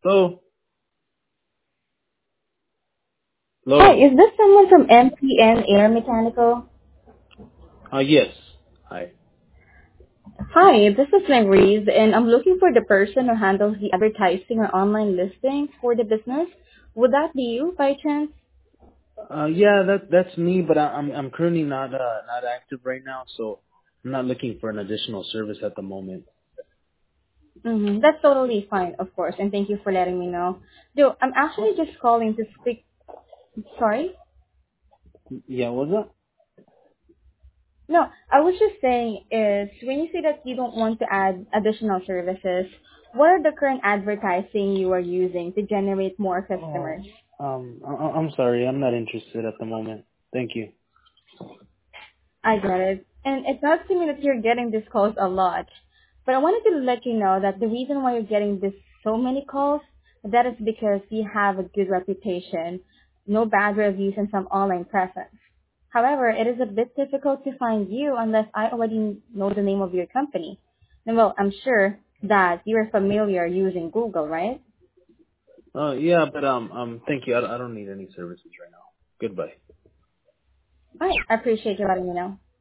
Hello? Hi, Hello? is this someone from MPN Air Mechanical? Yes. Hi. Hi, this is Maurice, and I'm looking for the person who handles the advertising or online listings for the business. Would that be you by chance? Yeah, that's me, but I'm currently not active right now, so I'm not looking for an additional service at the moment. That's totally fine, of course, and thank you for letting me know. Though, I'm actually just calling to speak. Sorry? Yeah, what's that? No, I was just saying is when you say that you don't want to add additional services, what are the current advertising you are using to generate more Oh, customers? I'm sorry, I'm not interested at the moment. Thank you. I get it. And it does seem that you're getting this calls a lot. But I wanted to let you know that the reason why you're getting this so many calls, that is because you have a good reputation, no bad reviews, and some online presence. However, it is a bit difficult to find you unless I already know the name of your company. And well, I'm sure that you're familiar using Google, right? Yeah, but thank you. I don't need any services right now. Goodbye. All right. I appreciate you letting me know.